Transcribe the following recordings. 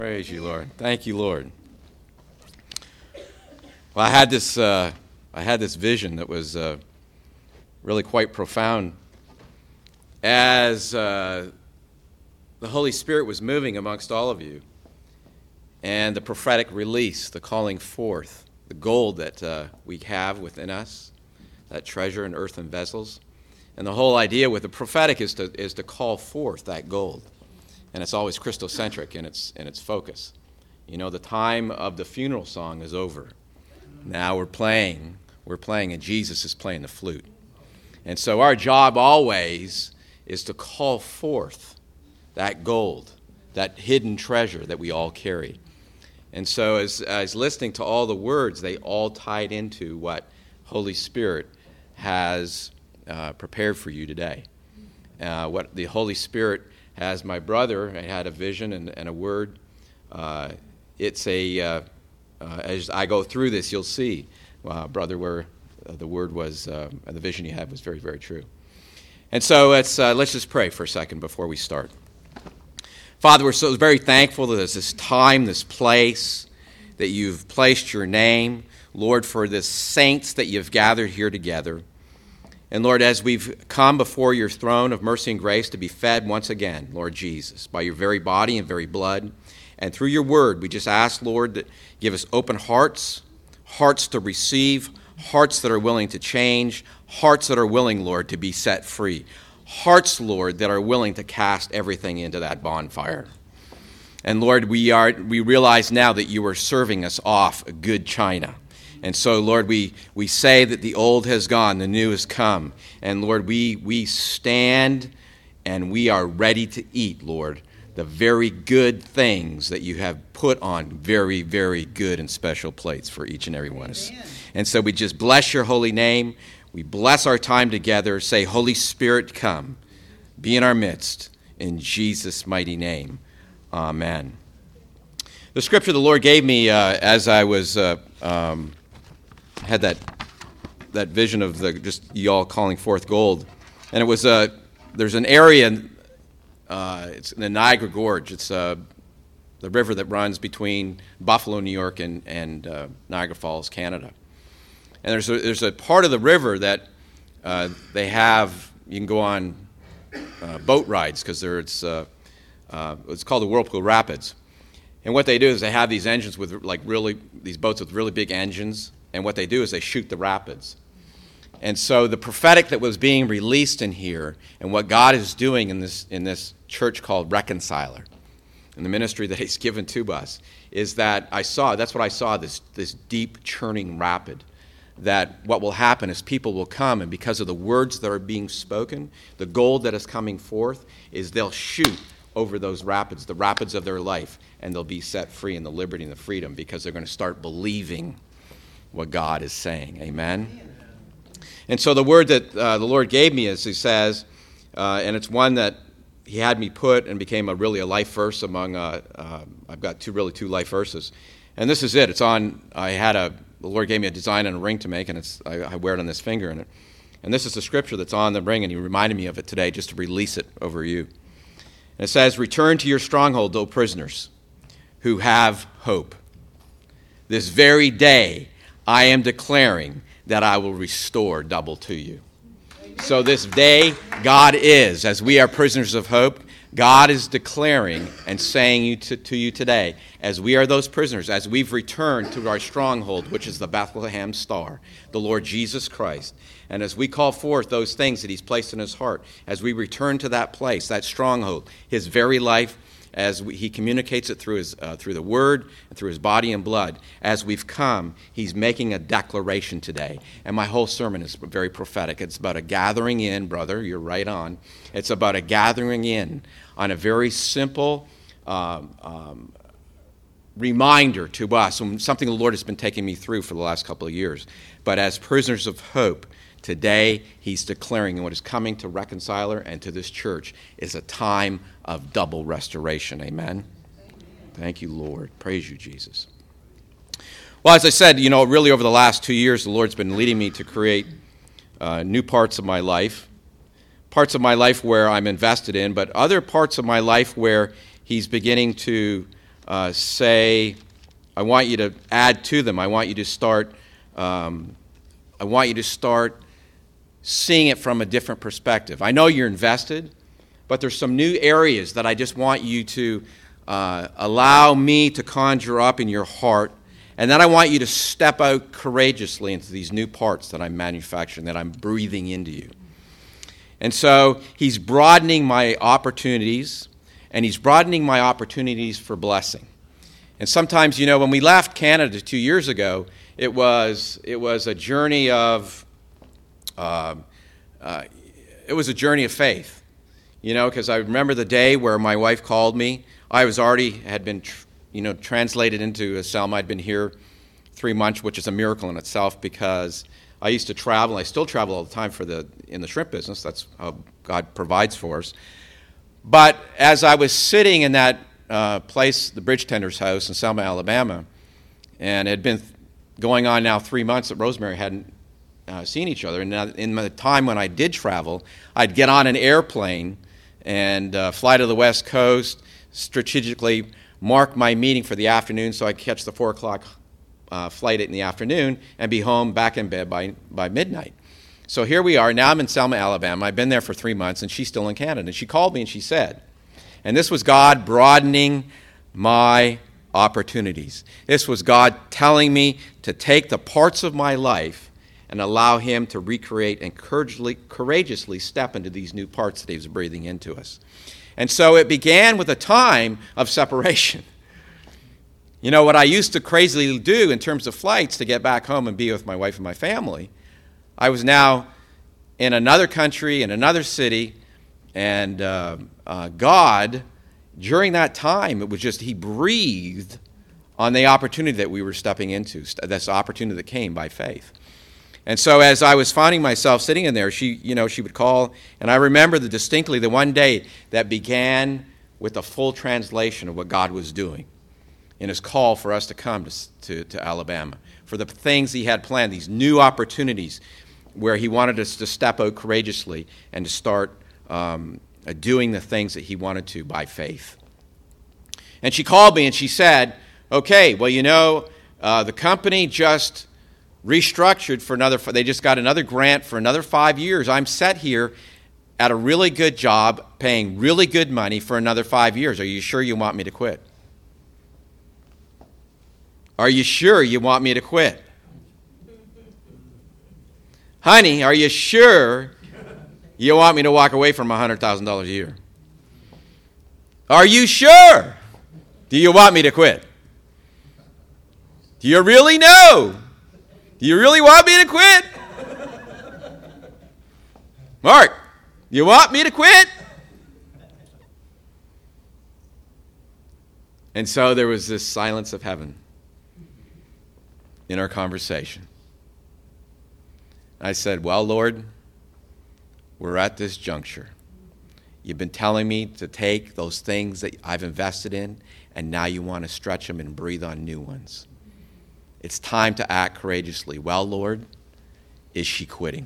Praise you, Lord. Thank you, Lord. Well, I had this vision that was really quite profound as the Holy Spirit was moving amongst all of you, and the prophetic release, the calling forth, the gold that we have within us, that treasure in earthen vessels. And the whole idea with the prophetic is to call forth that gold. And it's always Christocentric in its focus. You know, the time of the funeral song is over. Now we're playing, and Jesus is playing the flute. And so our job always is to call forth that gold, that hidden treasure that we all carry. And so as listening to all the words, they all tied into what Holy Spirit has prepared for you today. What the Holy Spirit has, my brother, I had a vision and a word. It's as I go through this, you'll see, brother, where the word was, the vision you had was very, very true. And so let's just pray for a second before we start. Father, we're so very thankful that there's this time, this place, that you've placed your name, Lord, for the saints that you've gathered here together. And Lord, as we've come before your throne of mercy and grace to be fed once again, Lord Jesus, by your very body and very blood, and through your word, we just ask, Lord, that give us open hearts, hearts to receive, hearts that are willing to change, hearts that are willing, Lord, to be set free, hearts, Lord, that are willing to cast everything into that bonfire. And Lord, we realize now that you are serving us off a good china. And so, Lord, we say that the old has gone, the new has come. And, Lord, we stand and we are ready to eat, Lord, the very good things that you have put on very, very good and special plates for each and every one of us. And so we just bless your holy name. We bless our time together. Say, Holy Spirit, come. Be in our midst. In Jesus' mighty name. Amen. The scripture the Lord gave me as I was... had that vision of just y'all calling forth gold, and it was there's an area, it's in the Niagara Gorge. It's the river that runs between Buffalo, New York, and Niagara Falls, Canada. And there's a part of the river that they have. You can go on boat rides because it's called the Whirlpool Rapids. And what they do is they have these engines with these boats with really big engines. And what they do is they shoot the rapids. And so the prophetic that was being released in here and what God is doing in this church called Reconciler, and the ministry that he's given to us, is that that's what I saw, this deep churning rapid. That what will happen is people will come, and because of the words that are being spoken, the gold that is coming forth, is they'll shoot over those rapids, the rapids of their life, and they'll be set free in the liberty and the freedom because they're going to start believing what God is saying. Amen? And so the word that the Lord gave me is, he says, and it's one that he had me put and became a life verse among, I've got two life verses. And this is it. It's on, the Lord gave me a design and a ring to make, and I wear it on this finger. And this is the scripture that's on the ring, and he reminded me of it today just to release it over you. And it says, return to your stronghold, O prisoners, who have hope. This very day I am declaring that I will restore double to you. So this day, God is, as we are prisoners of hope, God is declaring and saying to you today, as we are those prisoners, as we've returned to our stronghold, which is the Bethlehem star, the Lord Jesus Christ, and as we call forth those things that he's placed in his heart, as we return to that place, that stronghold, his very life, as he communicates it through the word and through his body and blood, as we've come, he's making a declaration today. And my whole sermon is very prophetic. It's about a gathering in, brother, you're right on. It's about a gathering in on a very simple reminder to us, something the Lord has been taking me through for the last couple of years. But as prisoners of hope, today, he's declaring what is coming to Reconciler and to this church is a time of double restoration. Amen? Thank you, Lord. Praise you, Jesus. Well, as I said, really over the last 2 years, the Lord's been leading me to create new parts of my life where I'm invested in, but other parts of my life where he's beginning to say, I want you to add to them. I want you to start seeing it from a different perspective. I know you're invested, but there's some new areas that I just want you to allow me to conjure up in your heart. And then I want you to step out courageously into these new parts that I'm manufacturing, that I'm breathing into you. And so he's broadening my opportunities, and he's broadening my opportunities for blessing. And sometimes, when we left Canada 2 years ago, it was a journey of faith. Because I remember the day where my wife called me. I had been translated into Selma. I'd been here 3 months, which is a miracle in itself, because I used to travel. I still travel all the time in the shrimp business. That's how God provides for us. But as I was sitting in that place, the bridge tender's house in Selma, Alabama, and it had been going on now 3 months that Rosemary hadn't seen each other. And in the time when I did travel, I'd get on an airplane and fly to the West Coast, strategically mark my meeting for the afternoon so I'd catch the 4 o'clock flight in the afternoon and be home back in bed by midnight. So here we are. Now I'm in Selma, Alabama. I've been there for 3 months, and she's still in Canada. And she called me and she said, and this was God broadening my opportunities. This was God telling me to take the parts of my life and allow him to recreate and courageously step into these new parts that he was breathing into us. And so it began with a time of separation. What I used to crazily do in terms of flights to get back home and be with my wife and my family, I was now in another country, in another city, and God, during that time, it was just, he breathed on the opportunity that we were stepping into, this opportunity that came by faith. And so as I was finding myself sitting in there, she would call, and I remember distinctly the one day that began with a full translation of what God was doing in his call for us to come to Alabama, for the things he had planned, these new opportunities where he wanted us to step out courageously and to start doing the things that he wanted to by faith. And she called me and she said, okay, well, the company just restructured they just got another grant for another 5 years. I'm set here at a really good job, paying really good money for another 5 years. Are you sure you want me to quit? Are you sure you want me to quit? Honey, are you sure you want me to walk away from $100,000 a year? Are you sure? Do you want me to quit? Do you really know? Do you really want me to quit? Mark, you want me to quit? And so there was this silence of heaven in our conversation. I said, well, Lord, we're at this juncture. You've been telling me to take those things that I've invested in, and now you want to stretch them and breathe on new ones. It's time to act courageously. Well, Lord, is she quitting?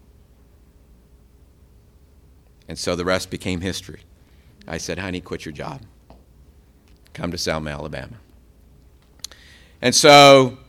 And so the rest became history. I said, honey, quit your job. Come to Selma, Alabama. And so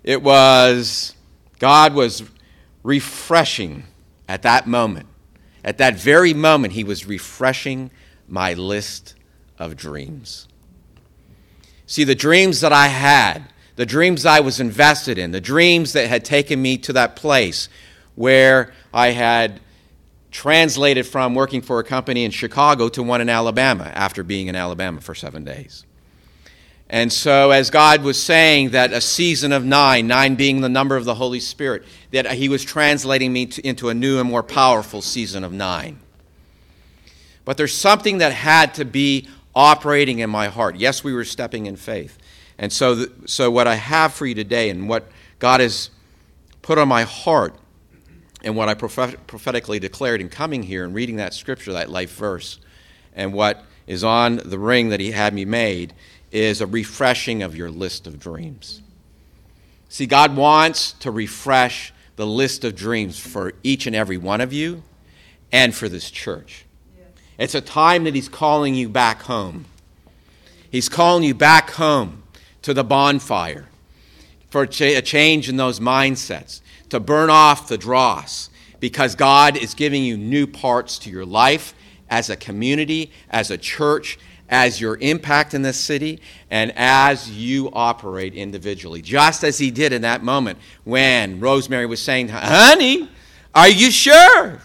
God was refreshing at that moment. At that very moment, he was refreshing my list of dreams. See, the dreams that I had, the dreams I was invested in, the dreams that had taken me to that place where I had translated from working for a company in Chicago to one in Alabama after being in Alabama for 7 days. And so as God was saying that a season of 9 being the number of the Holy Spirit, that he was translating me into a new and more powerful season of 9. But there's something that had to be operating in my heart. Yes, we were stepping in faith. And so what I have for you today and what God has put on my heart and what I prophetically declared in coming here and reading that scripture, that life verse, and what is on the ring that he had me made is a refreshing of your list of dreams. See, God wants to refresh the list of dreams for each and every one of you and for this church. It's a time that he's calling you back home. He's calling you back home to the bonfire for a change in those mindsets, to burn off the dross, because God is giving you new parts to your life as a community, as a church, as your impact in this city, and as you operate individually. Just as he did in that moment when Rosemary was saying, honey, are you sure?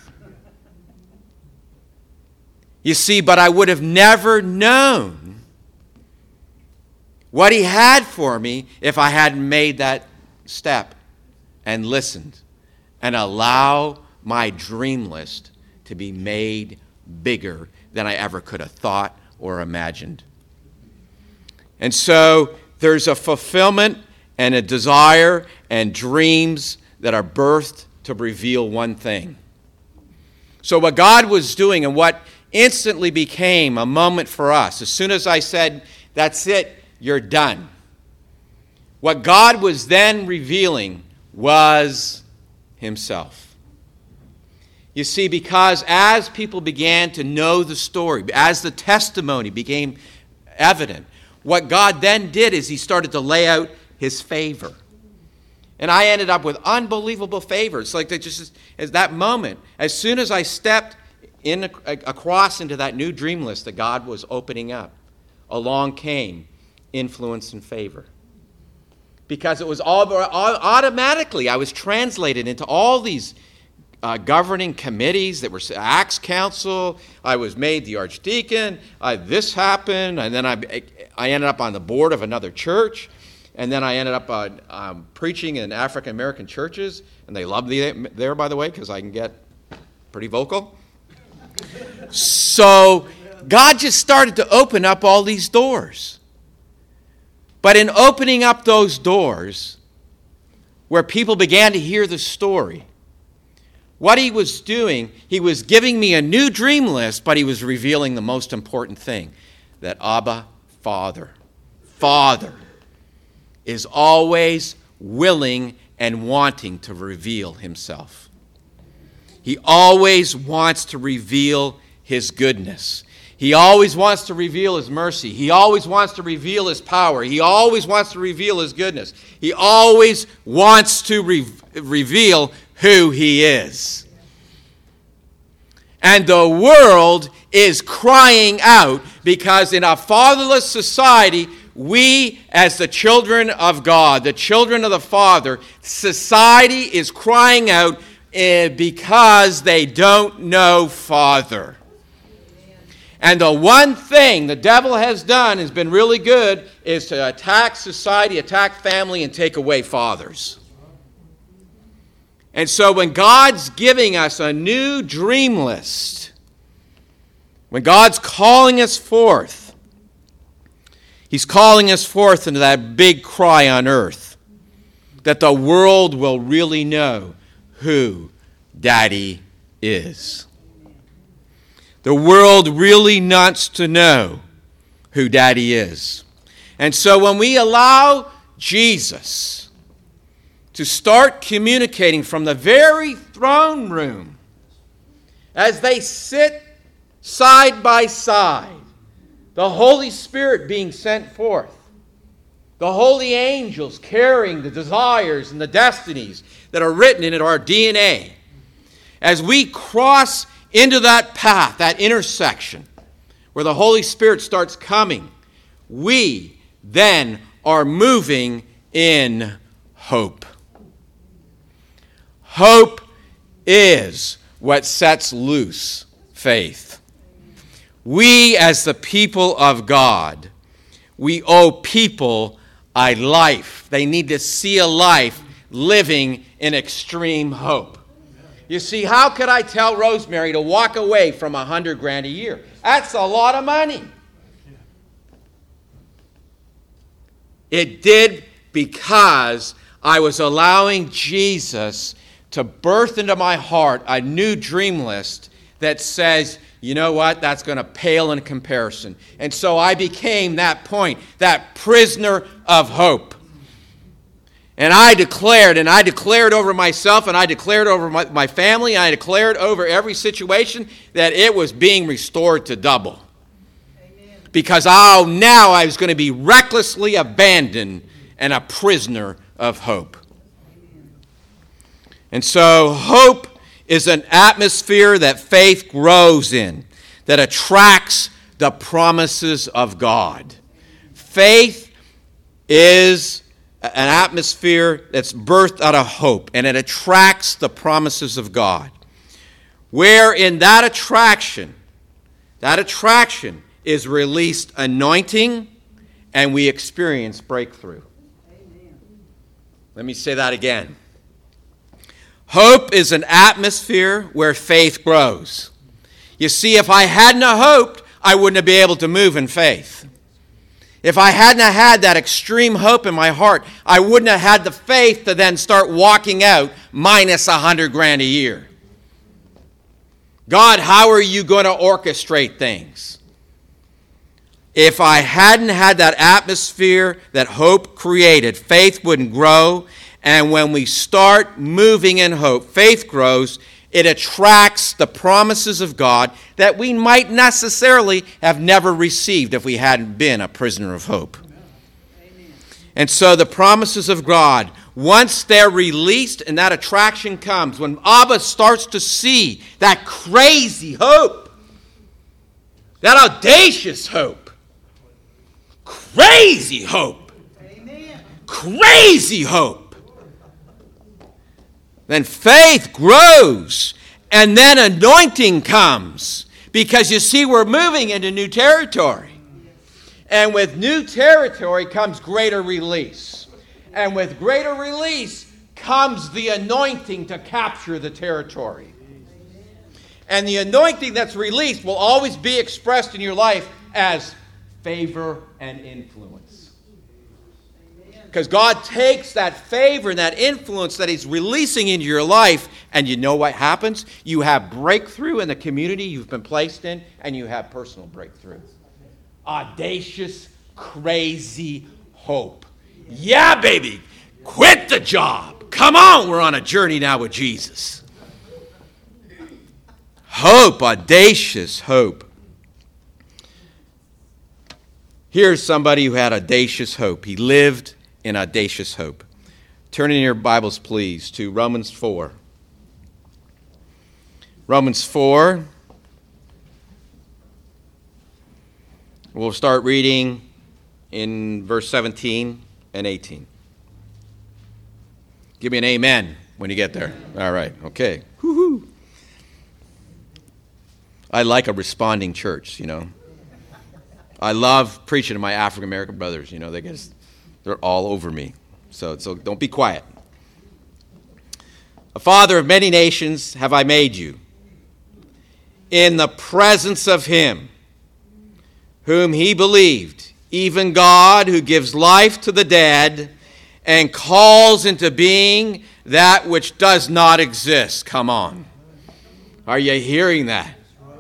You see, but I would have never known what he had for me if I hadn't made that step and listened and allow my dream list to be made bigger than I ever could have thought or imagined. And so there's a fulfillment and a desire and dreams that are birthed to reveal one thing. So what God was doing and what instantly became a moment for us, as soon as I said, that's it, you're done. What God was then revealing was himself. You see, because as people began to know the story, as the testimony became evident, what God then did is he started to lay out his favor. And I ended up with unbelievable favor. It's like just as that moment, as soon as I stepped across into that new dream list that God was opening up, along came influence and favor. Because it was all automatically, I was translated into all these governing committees that were Acts Council. I was made the archdeacon. This happened, and then I ended up on the board of another church, and then I ended up preaching in African American churches, and they loved me there, by the way, because I can get pretty vocal. So God just started to open up all these doors. But in opening up those doors, where people began to hear the story, what he was doing, he was giving me a new dream list, but he was revealing the most important thing, that Abba, Father is always willing and wanting to reveal himself. He always wants to reveal his goodness. He always wants to reveal his mercy. He always wants to reveal his power. He always wants to reveal his goodness. He always wants to reveal who he is. And the world is crying out because in a fatherless society, we as the children of God, the children of the Father, society is crying out because they don't know Father. And the one thing the devil has done has been really good is to attack society, attack family, and take away fathers. And so when God's giving us a new dream list, when God's calling us forth, he's calling us forth into that big cry on earth that the world will really know who Daddy is. The world really wants to know who Daddy is. And so when we allow Jesus to start communicating from the very throne room, as they sit side by side, the Holy Spirit being sent forth, the holy angels carrying the desires and the destinies that are written in our DNA, as we cross into that path, that intersection, where the Holy Spirit starts coming, we then are moving in hope. Hope is what sets loose faith. We, as the people of God, we owe people a life. They need to see a life living in extreme hope. You see, how could I tell Rosemary to walk away from $100,000 a year? That's a lot of money. It did because I was allowing Jesus to birth into my heart a new dream list that says, you know what, that's going to pale in comparison. And so I became that point, that prisoner of hope. And I declared over myself, and I declared over my family, and I declared over every situation that it was being restored to double. Amen. Because, now I was going to be recklessly abandoned and a prisoner of hope. And so hope is an atmosphere that faith grows in, that attracts the promises of God. Faith is an atmosphere that's birthed out of hope, and it attracts the promises of God. Where in that attraction is released anointing, and we experience breakthrough. Amen. Let me say that again. Hope is an atmosphere where faith grows. You see, if I hadn't hoped, I wouldn't have been able to move in faith. If I hadn't had that extreme hope in my heart, I wouldn't have had the faith to then start walking out minus $100,000 a year. God, how are you going to orchestrate things? If I hadn't had that atmosphere that hope created, faith wouldn't grow. And when we start moving in hope, faith grows. It attracts the promises of God that we might necessarily have never received if we hadn't been a prisoner of hope. Amen. And so the promises of God, once they're released and that attraction comes, when Abba starts to see that crazy hope, that audacious hope, crazy hope, Amen. Crazy hope, then faith grows, and then anointing comes. Because you see, we're moving into new territory. And with new territory comes greater release. And with greater release comes the anointing to capture the territory. And the anointing that's released will always be expressed in your life as favor and influence. Because God takes that favor and that influence that he's releasing into your life, and you know what happens? You have breakthrough in the community you've been placed in, and you have personal breakthrough. Audacious, crazy hope. Yeah, baby. Quit the job. Come on, we're on a journey now with Jesus. Hope, audacious hope. Here's somebody who had audacious hope. He lived in audacious hope. Turn in your Bibles, please, to Romans 4. Romans 4. We'll start reading in verse 17 and 18. Give me an amen when you get there. All right, okay. Woo-hoo. I like a responding church, I love preaching to my African-American brothers, they're all over me. So don't be quiet. A father of many nations have I made you, in the presence of him whom he believed, even God who gives life to the dead and calls into being that which does not exist. Come on. Are you hearing that?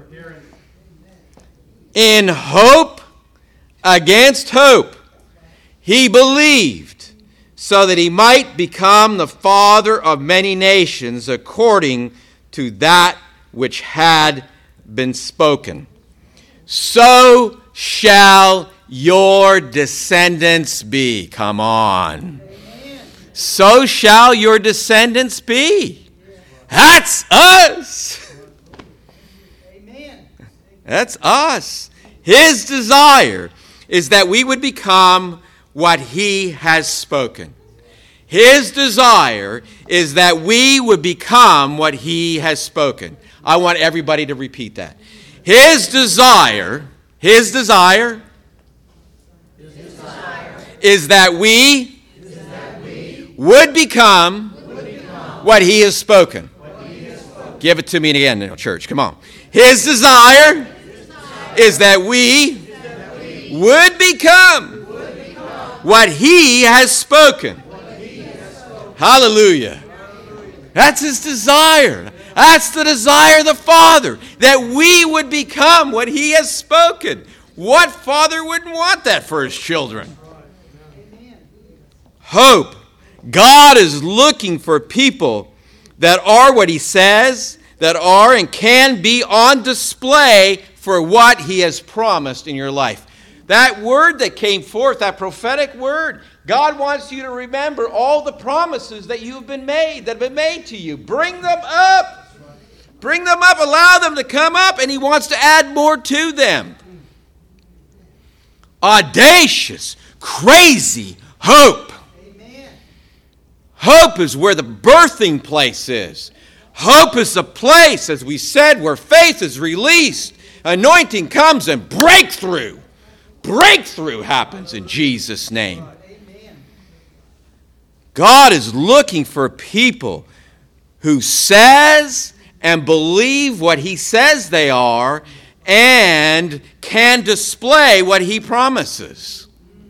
In hope against hope, he believed, so that he might become the father of many nations, according to that which had been spoken. So shall your descendants be. Come on. Amen. So shall your descendants be. That's us. Amen. That's us. His desire is that we would become what he has spoken. His desire is that we would become what he has spoken. I want everybody to repeat that. His desire is that we would become what he has spoken. Give it to me again, church. Come on. His desire is that we would become what he has spoken. Hallelujah. That's his desire. That's the desire of the Father, that we would become what he has spoken. What father wouldn't want that for his children? Hope. God is looking for people that are what he says, that are and can be on display for what he has promised in your life. That word that came forth, that prophetic word, God wants you to remember all the promises that you've been made, that have been made to you. Bring them up. Bring them up. Allow them to come up, and he wants to add more to them. Audacious, crazy hope. Amen. Hope is where the birthing place is. Hope is the place, as we said, where faith is released. Anointing comes and breakthrough. Breakthrough happens in Jesus' name. God is looking for people who says and believe what he says they are and can display what he promises.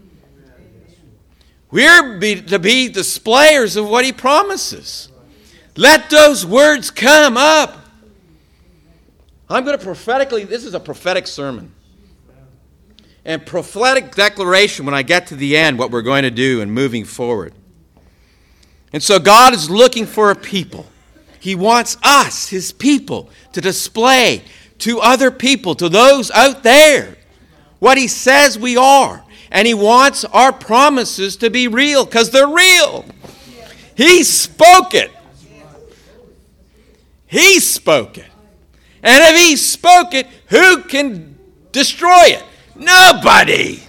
We're to be displayers of what he promises. Let those words come up. I'm going to prophetically, this is a prophetic sermon. And prophetic declaration when I get to the end, what we're going to do and moving forward. And so God is looking for a people. He wants us, his people, to display to other people, to those out there, what he says we are. And he wants our promises to be real, because they're real. He spoke it. He spoke it. And if he spoke it, who can destroy it? Nobody.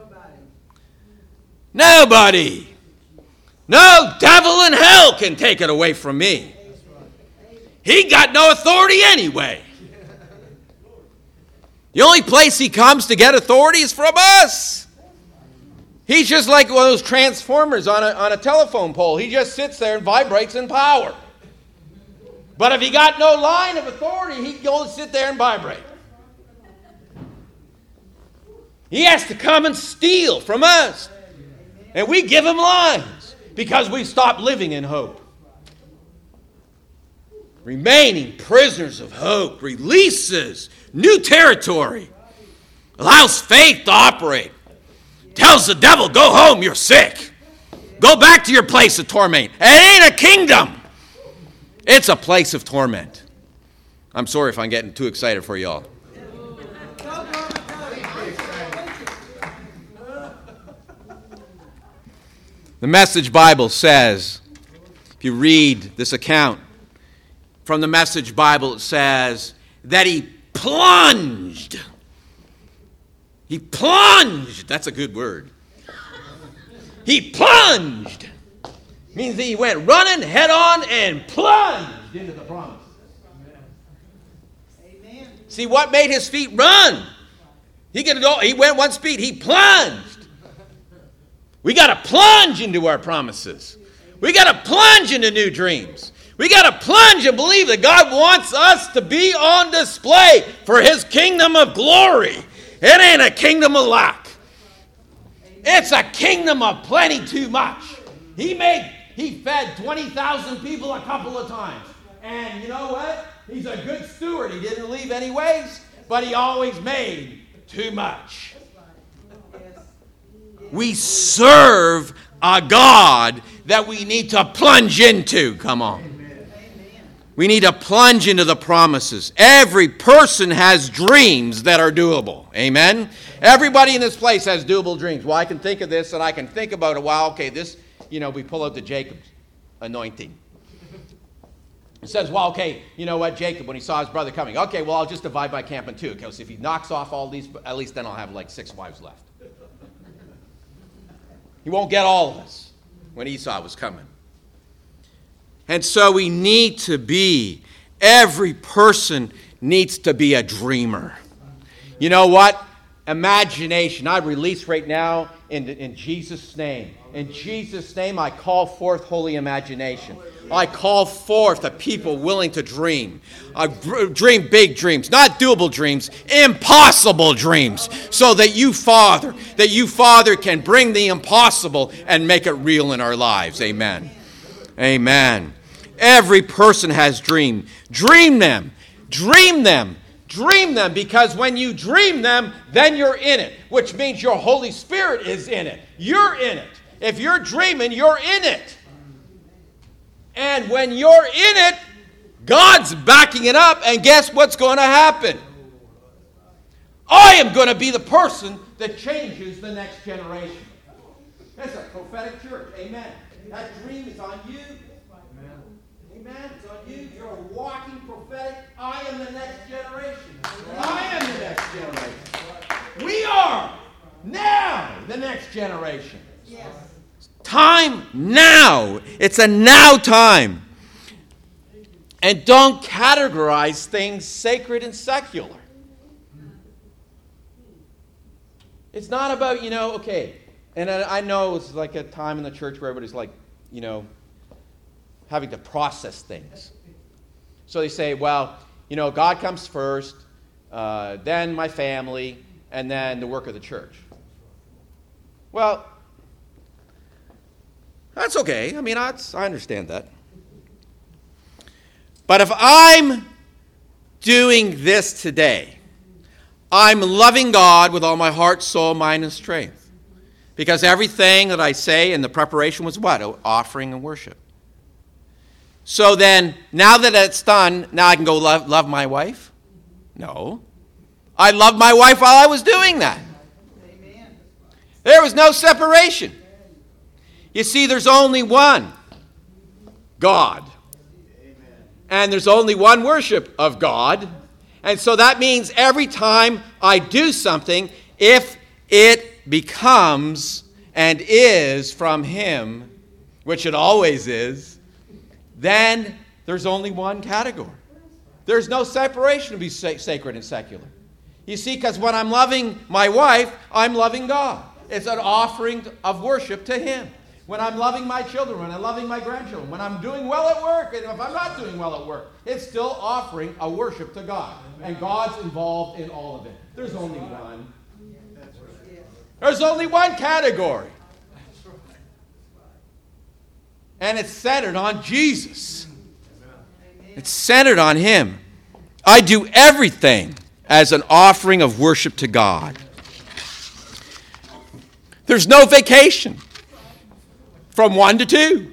Nobody. No devil in hell can take it away from me. He got no authority anyway. The only place he comes to get authority is from us. He's just like one of those transformers on a telephone pole. He just sits there and vibrates in power. But if he got no line of authority, he can only sit there and vibrate. He has to come and steal from us. And we give him lines because we stopped living in hope. Remaining prisoners of hope releases new territory, allows faith to operate, tells the devil, go home, you're sick. Go back to your place of torment. It ain't a kingdom. It's a place of torment. I'm sorry if I'm getting too excited for y'all. The Message Bible says, if you read this account from the Message Bible, it says that he plunged. He plunged. That's a good word. He plunged. Means that he went running head on and plunged into the promise. Amen. See, what made his feet run? He went one speed. He plunged. We got to plunge into our promises. We got to plunge into new dreams. We got to plunge and believe that God wants us to be on display for his kingdom of glory. It ain't a kingdom of lack. It's a kingdom of plenty too much. He fed 20,000 people a couple of times. And you know what? He's a good steward. He didn't leave any waste, but he always made too much. We serve a God that we need to plunge into. Come on. We need to plunge into the promises. Every person has dreams that are doable. Amen? Everybody in this place has doable dreams. Well, I can think of this and I can think about it. Well, okay, this, we pull out the Jacob anointing. It says, well, okay, you know what, Jacob, when he saw his brother coming, okay, well, I'll just divide my camp in two, because if he knocks off all these, at least then I'll have like 6 wives left. He won't get all of us when Esau was coming. And so we need to be, every person needs to be a dreamer. You know what? Imagination. I release right now in Jesus' name. In Jesus' name, I call forth holy imagination. I call forth a people willing to dream. Dream big dreams, not doable dreams, impossible dreams, so that you, Father, can bring the impossible and make it real in our lives. Amen. Amen. Every person has dreams. Dream them. Dream them. Dream them, because when you dream them, then you're in it, which means your Holy Spirit is in it. You're in it. If you're dreaming, you're in it. And when you're in it, God's backing it up, and guess what's going to happen? I am going to be the person that changes the next generation. That's a prophetic church. Amen. That dream is on you. Amen. It's on you. You're a walking prophetic. I am the next generation. I am the next generation. We are now the next generation. Yes. Time now. It's a now time. And don't categorize things sacred and secular. It's not about, okay. And I know it's like a time in the church where everybody's like, having to process things. So they say, well, God comes first, then my family, and then the work of the church. Well, that's okay. I mean, I understand that. But if I'm doing this today, I'm loving God with all my heart, soul, mind, and strength. Because everything that I say in the preparation was what? Offering and worship. So then, now that it's done, now I can go love my wife? No. I loved my wife while I was doing that. Amen. There was no separation. You see, there's only one God. Amen. And there's only one worship of God. And so that means every time I do something, if it becomes and is from Him, which it always is, then there's only one category. There's no separation to be sacred and secular. You see, because when I'm loving my wife, I'm loving God. It's an offering of worship to Him. When I'm loving my children, when I'm loving my grandchildren, when I'm doing well at work, and if I'm not doing well at work, it's still offering a worship to God. And God's involved in all of it. There's only one. There's only one category. And it's centered on Jesus. It's centered on Him. I do everything as an offering of worship to God. There's no vacation from 1 to 2.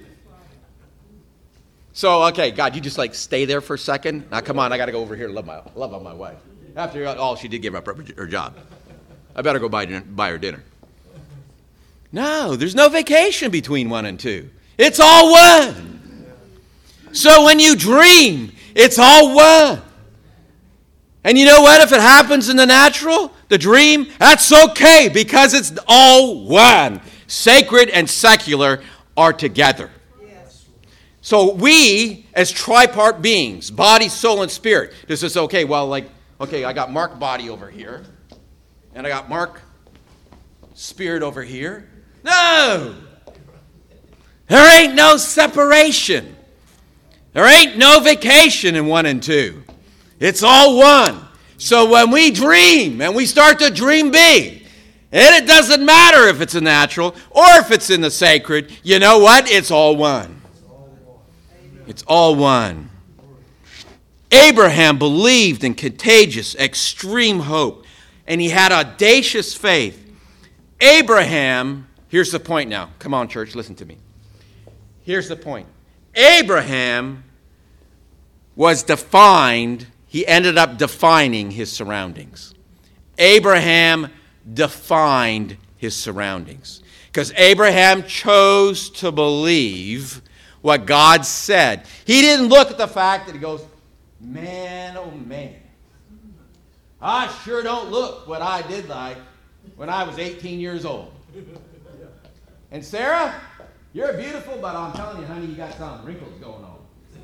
So, okay, God, you just stay there for a second. Now, come on, I got to go over here and love on my wife. After all, she did give up her job. I better go buy her dinner. No, there's no vacation between 1 and 2. It's all one. So when you dream, it's all one. And you know what? If it happens in the natural, the dream, that's okay because it's all one. Sacred and secular are together. Yes. So we, as tripart beings, body, soul, and spirit, this is okay, I got Mark body over here, and I got Mark spirit over here. No! There ain't no separation. There ain't no vacation in 1 and 2. It's all one. So when we dream, and we start to dream big, and it doesn't matter if it's a natural or if it's in the sacred, you know what? It's all one. It's all one. Abraham believed in contagious, extreme hope, and he had audacious faith. Abraham, here's the point now. Come on, church, listen to me. Here's the point. Abraham was defined, he ended up defining his surroundings. Abraham defined his surroundings. Because Abraham chose to believe what God said. He didn't look at the fact that he goes, man, oh man, I sure don't look what I did like when I was 18 years old. And Sarah, you're beautiful, but I'm telling you, honey, you got some wrinkles going on.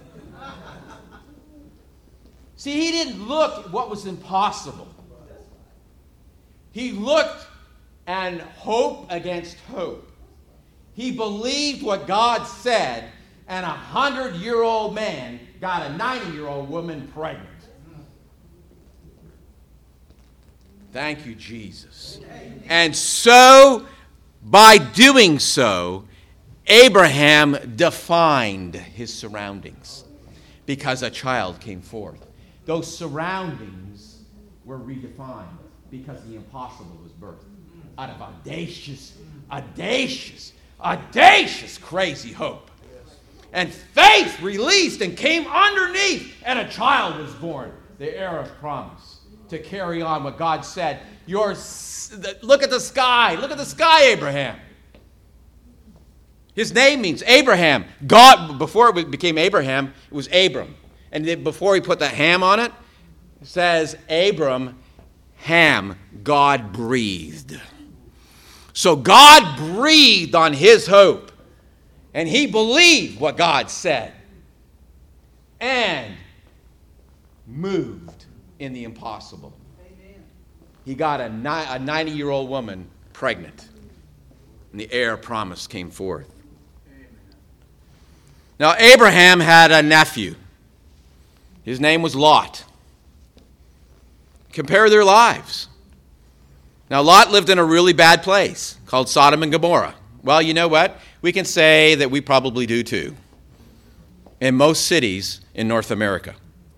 See, he didn't look at what was impossible. He looked and hope against hope. He believed what God said, and a 100-year-old man got a 90-year-old woman pregnant. Thank you, Jesus. And so, by doing so, Abraham defined his surroundings because a child came forth. Those surroundings were redefined because the impossible was birthed out of audacious, crazy hope. And faith released and came underneath, and a child was born, the heir of promise. to carry on what God said. Look at the sky. Look at the sky, Abraham. His name means Abraham. God, before it became Abraham, it was Abram. And then before he put the ham on it, it says Abram, Ham, God breathed. So God breathed on his hope. And he believed what God said. And moved in the impossible. Amen. He got a 90-year-old woman pregnant. And the heir promise came forth. Amen. Now, Abraham had a nephew. His name was Lot. Compare their lives. Now, Lot lived in a really bad place called Sodom and Gomorrah. Well, you know what? We can say that we probably do too. In most cities in North America.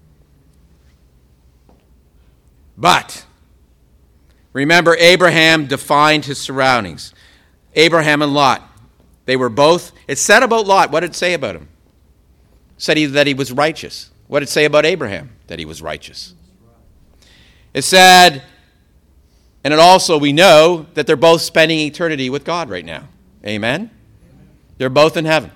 But remember, Abraham defined his surroundings. Abraham and Lot, they were both, it said about Lot, what did it say about him? It said that he was righteous. What did it say about Abraham? That he was righteous. It said, and it also, we know that they're both spending eternity with God right now. Amen? They're both in heaven.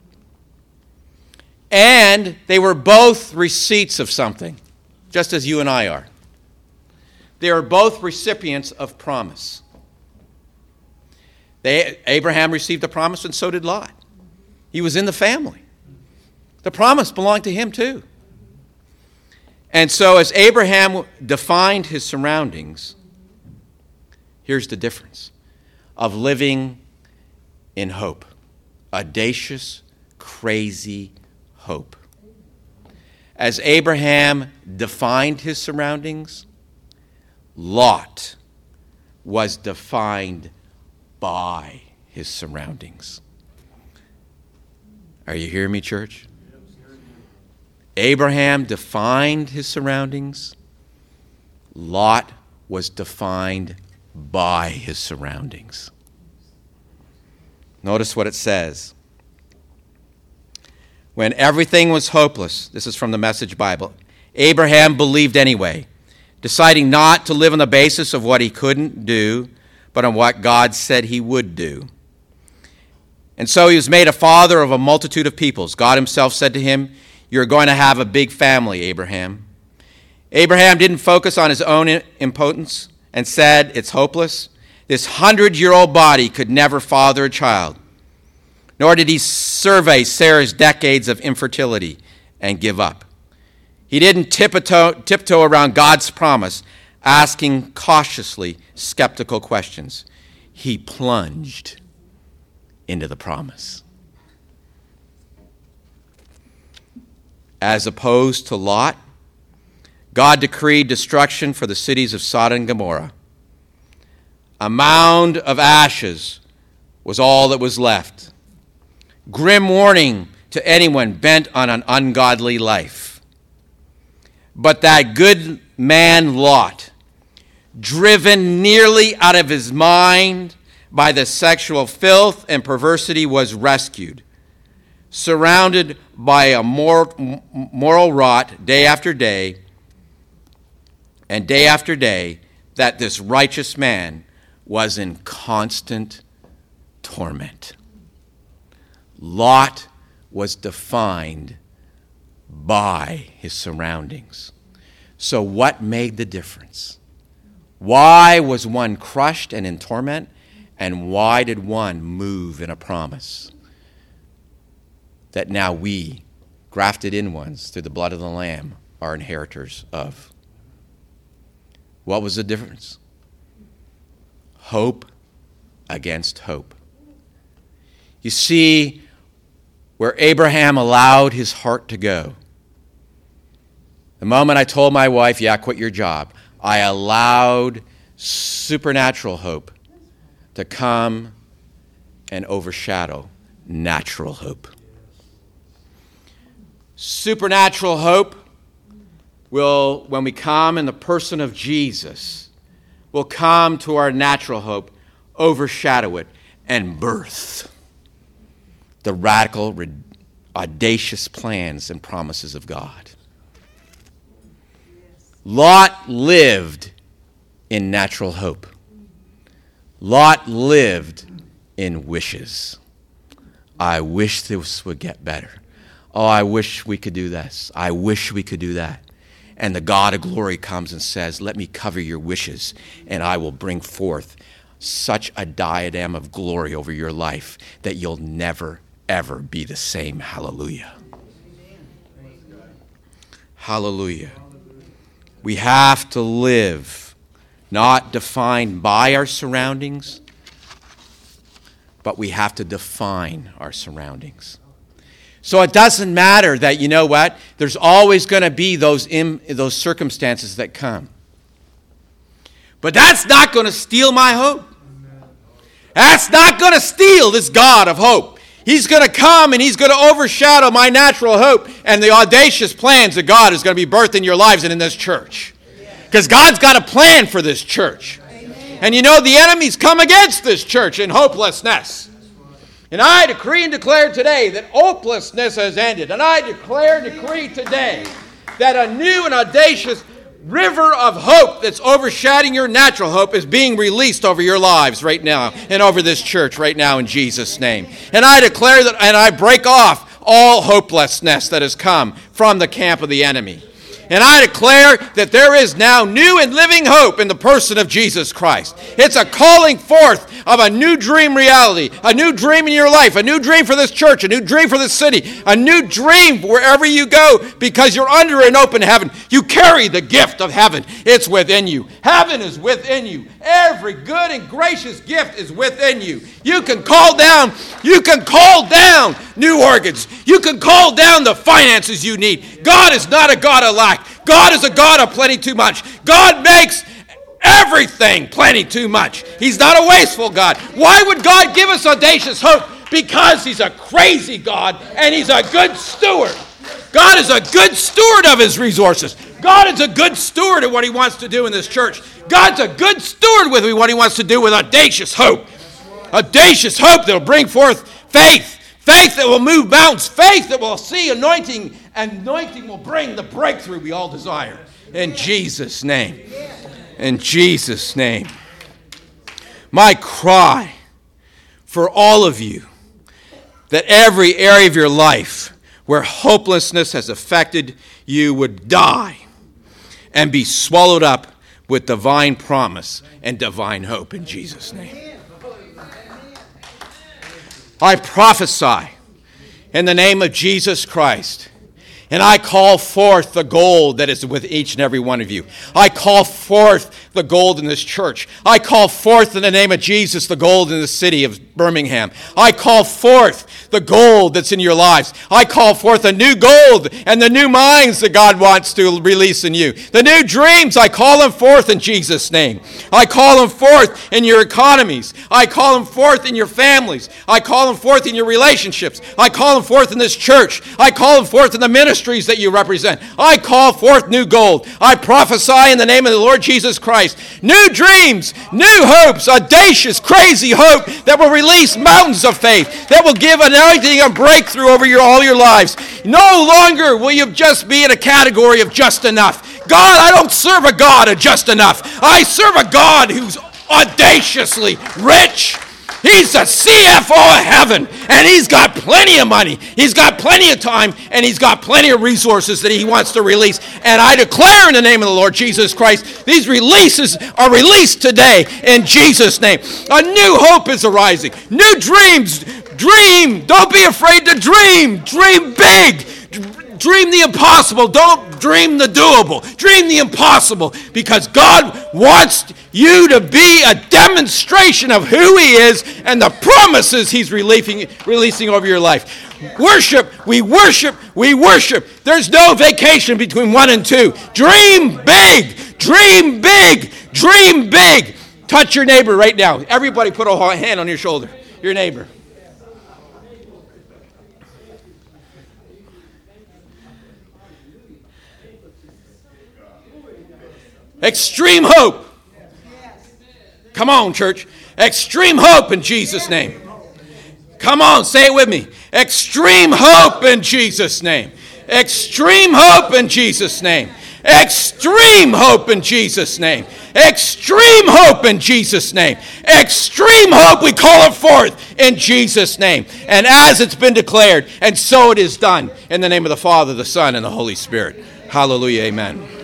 And they were both receipts of something, just as you and I are. They are both recipients of promise. Abraham received a promise, and so did Lot. He was in the family. The promise belonged to him too. And so as Abraham defined his surroundings, here's the difference of living in hope. Audacious, crazy hope. As Abraham defined his surroundings, Lot was defined by his surroundings. Are you hearing me, church? Abraham defined his surroundings. Lot was defined by his surroundings. Notice what it says. When everything was hopeless, this is from the Message Bible, Abraham believed anyway, deciding not to live on the basis of what he couldn't do, but on what God said he would do. And so he was made a father of a multitude of peoples. God himself said to him, "You're going to have a big family, Abraham." Abraham didn't focus on his own impotence and said, "It's hopeless. This 100-year-old body could never father a child." Nor did he survey Sarah's decades of infertility and give up. He didn't tiptoe around God's promise, asking cautiously skeptical questions. He plunged into the promise. As opposed to Lot, God decreed destruction for the cities of Sodom and Gomorrah. A mound of ashes was all that was left. Grim warning to anyone bent on an ungodly life. But that good man Lot, driven nearly out of his mind by the sexual filth and perversity, was rescued, surrounded by a moral rot day after day, and day after day, that this righteous man was in constant torment. Lot was defined by his surroundings. So what made the difference? Why was one crushed and in torment, and why did one move in a promise that now we, grafted in ones through the blood of the Lamb, are inheritors of? What was the difference? Hope against hope. You see, where Abraham allowed his heart to go, the moment I told my wife, "Yeah, quit your job," I allowed supernatural hope to come and overshadow natural hope. Supernatural hope will, when we come in the person of Jesus, will come to our natural hope, overshadow it, and birth the radical, audacious plans and promises of God. Lot lived in natural hope. Lot lived in wishes. I wish this would get better. Oh, I wish we could do this. I wish we could do that. And the God of glory comes and says, let me cover your wishes, and I will bring forth such a diadem of glory over your life that you'll never, ever be the same. Hallelujah. Hallelujah. We have to live not defined by our surroundings, but we have to define our surroundings. So it doesn't matter that, you know what, there's always going to be those circumstances that come. But that's not going to steal my hope. That's not going to steal this God of hope. He's going to come and he's going to overshadow my natural hope and the audacious plans that God is going to be birthed in your lives and in this church. Because God's got a plan for this church. And you know, the enemy's come against this church in hopelessness. And I decree and declare today that hopelessness has ended. And I declare and decree today that a new and audacious river of hope that's overshadowing your natural hope is being released over your lives right now and over this church right now in Jesus' name. And I declare that, and I break off all hopelessness that has come from the camp of the enemy. And I declare that there is now new and living hope in the person of Jesus Christ. It's a calling forth of a new dream reality, a new dream in your life, a new dream for this church, a new dream for this city, a new dream wherever you go because you're under an open heaven. You carry the gift of heaven. It's within you. Heaven is within you. Every good and gracious gift is within you. You can call down new organs. You can call down the finances you need. God is not a God of lack. God is a God of plenty too much. God makes everything plenty too much. He's not a wasteful God. Why would God give us audacious hope? Because he's a crazy God and he's a good steward. God is a good steward of his resources. God is a good steward of what he wants to do in this church. God's a good steward with what he wants to do with audacious hope. Audacious hope that will bring forth faith. Faith that will move mountains. Faith that will see anointing. And anointing will bring the breakthrough we all desire. In Jesus' name. In Jesus' name. My cry for all of you that every area of your life where hopelessness has affected you would die and be swallowed up with divine promise and divine hope in Jesus' name. I prophesy in the name of Jesus Christ, and I call forth the gold that is with each and every one of you. I call forth the gold in this church. I call forth in the name of Jesus the gold in the city of Birmingham. I call forth the gold that's in your lives. I call forth a new gold and the new minds that God wants to release in you. The new dreams, I call them forth in Jesus' name. I call them forth in your economies. I call them forth in your families. I call them forth in your relationships. I call them forth in this church. I call them forth in the ministries that you represent. I call forth new gold. I prophesy in the name of the Lord Jesus Christ. New dreams, new hopes, audacious, crazy hope that will release mountains of faith, that will give anointing and breakthrough over all your lives. No longer will you just be in a category of just enough. God, I don't serve a God of just enough. I serve a God who's audaciously rich. He's the CFO of heaven, and he's got plenty of money. He's got plenty of time, and he's got plenty of resources that he wants to release. And I declare in the name of the Lord Jesus Christ, these releases are released today in Jesus' name. A new hope is arising. New dreams. Dream. Don't be afraid to dream. Dream big. Dream the impossible. Don't dream the doable. Dream the impossible, because God wants you to be a demonstration of who he is and the promises he's releasing over your life. Worship, we worship, we worship. There's no vacation between 1 and 2. Dream big, dream big, dream big. Touch your neighbor right now. Everybody put a hand on your shoulder. Your neighbor. Extreme hope. Come on, church. Extreme hope in Jesus' name. Come on, say it with me. Extreme hope in Jesus' name. Extreme hope in Jesus' name. Extreme hope in Jesus' name. Extreme hope in Jesus' name. Extreme hope, we call it forth in Jesus' name. And as it's been declared, and so it is done, in the name of the Father, the Son, and the Holy Spirit. Hallelujah, amen.